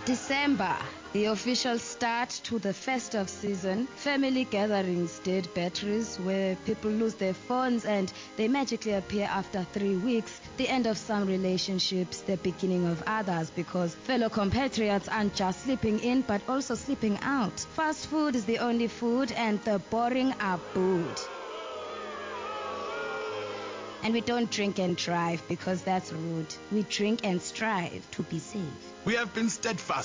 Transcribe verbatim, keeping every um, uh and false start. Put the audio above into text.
December, the official start to the festive season. Family gatherings, dead batteries, where people lose their phones and they magically appear after three weeks. The end of some relationships, the beginning of others, because fellow compatriots aren't just sleeping in but also sleeping out. Fast food is the only food and the boring are booed. And we don't drink and drive because that's rude. We drink and strive to be safe. We have been steadfast